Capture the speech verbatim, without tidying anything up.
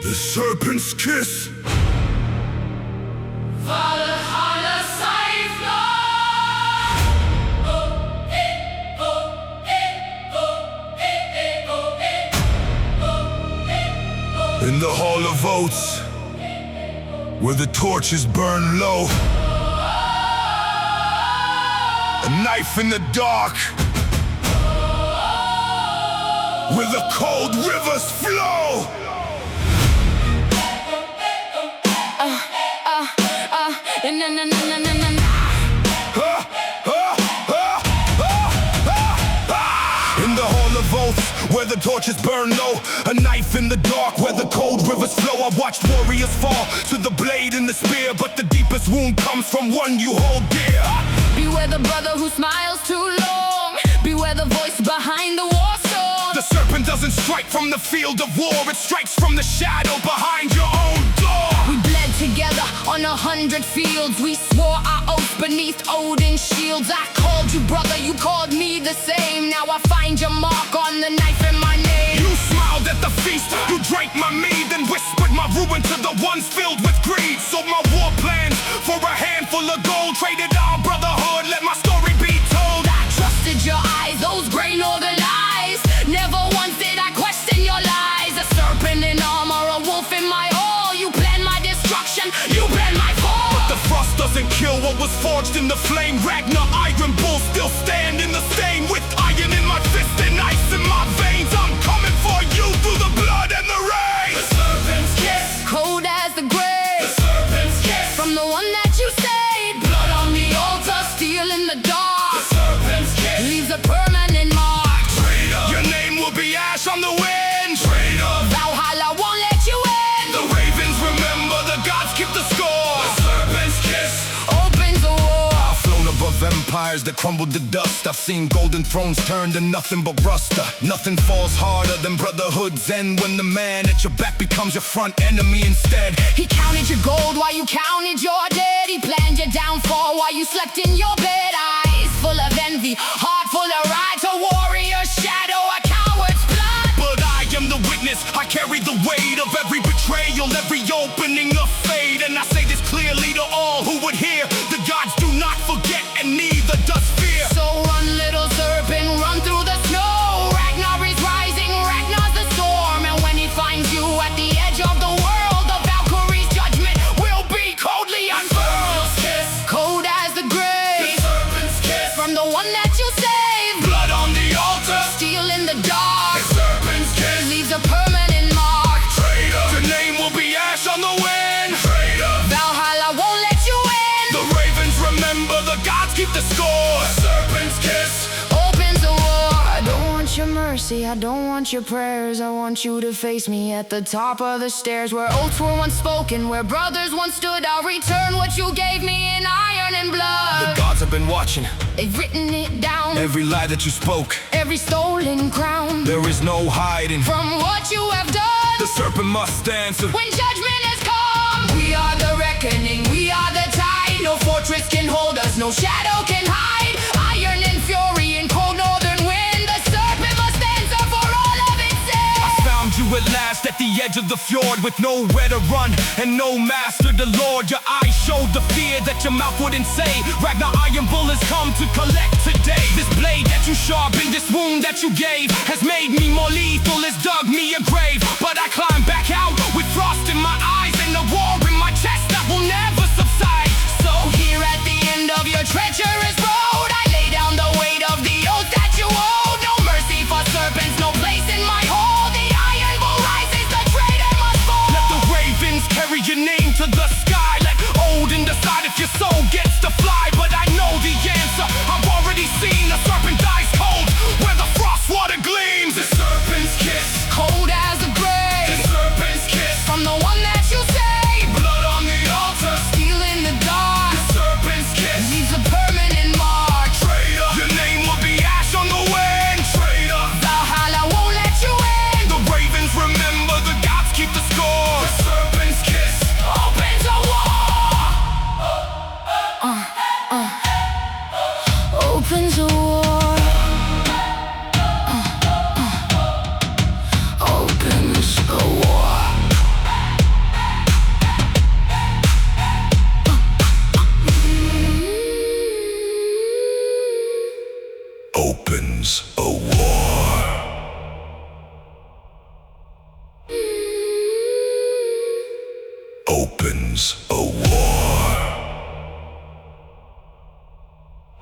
The serpent's kiss. In the Hall of Oaths, where the torches burn low, a knife in the dark, where the cold rivers flow. Uh, uh, uh, na na na na na na. In the Hall of Oaths, where the torches burn low, a knife in the dark, where the cold rivers flow. I watched warriors fall to the blade and the spear, but the deepest wound comes from one you hold dear. Beware the brother who smiles too long. Beware the voice behind the war song. The serpent doesn't strike from the field of war, it strikes from the shadow behind your own door. We bled together on a hundred fields. We swore our oaths beneath Odin's shields. I called you brother, you called me the same. Now I find your mark on the knife in my name. You smiled at the feast, you drank my mead, and whispered my ruin to the ones filled with greed. So my war plans for a handful of gold, traded our brotherhood, let my story be told. I trusted your eyes, those gray northern lies. Never once did I question your lies. A serpent in armor, a wolf in my hall. You planned my destruction, you planned my fall. But the frost doesn't kill what was forged in the flame. Ragnar Iron Bull still stand in the stain, with iron in my fist and ice in my veins. I'm coming for you through the blood and the rain. The serpent's kiss, cold as the grave. the serpent's kiss, From the one that you saved. Blood on the altar, steel in the dark. the serpent's kiss. Leaves a permanent mark. Traitor, your name will be ash on the wind. Traitor, Valhalla won't let you in. the ravens remember, the gods keep the score. The serpent's kiss. Opens the war. I've flown above empires that crumbled to dust. I've seen golden thrones turn to nothing but rust. Uh, Nothing falls harder than brotherhood's end, when the man at your back becomes your front enemy instead. He counted your gold while you counted your dead. He planned your downfall while you slept in your bed. Eyes full of envy, heart full of pride. A warrior's shadow, a coward's blood. But I am the witness, I carry the weight of every betrayal, every opening of fate. And I say this clearly to all who would hear: the gods do not forget, and neither does fear. So run, little serpent, run through the snow. Ragnar is rising, Ragnar's the storm. And when he finds you at the edge of the world, the Valkyrie's judgment will be coldly unfurled. Cold as the grave. The serpent's kiss, From the one that you saved. blood on the altar. Steel in the dark. The serpent's kiss, Leaves a permanent mark. traitor, your name will be ash on the wind. Traitor, Valhalla won't let you in. the ravens remember, the gods keep the score. The serpent's kiss. Opens the war. I don't want your mercy, I don't want your prayers. I want you to face me at the top of the stairs, where oaths were once spoken, where brothers once stood. I'll return what you gave me in iron and The blood. gods have been watching They've written it down, every lie that you spoke. every stolen crown. There is no hiding, From what you have done, the serpent must answer. when judgment has come. We are the reckoning, we are the tide. No fortress can hold us, no shadow can hide. Iron and fury and cold northern wind. The serpent must answer for all of its sins. Found you at last at the edge of the fjord, with nowhere to run and no master, the Lord. Your eyes showed the fear that your mouth wouldn't say. Ragnar Iron Bull has come to collect today. This blade that you sharpened, this wound that you gave, has made me more lethal, has dug me a grave. But I climb back out with frost in my eyes and a war in my chest that will never subside. So here at the end of your treacherous road, I lay down the weight of the oath that you owed. No mercy for serpents, no place in my hall. The iron bull rises, the traitor must fall. Let the ravens carry your name to the sky. Let Odin decide if your soul gets to fly. But I know the answer, I've already seen. The serpent dies cold where the frost water gleams. The serpent's kiss, Cold as a grave. opens a war. Opens a war.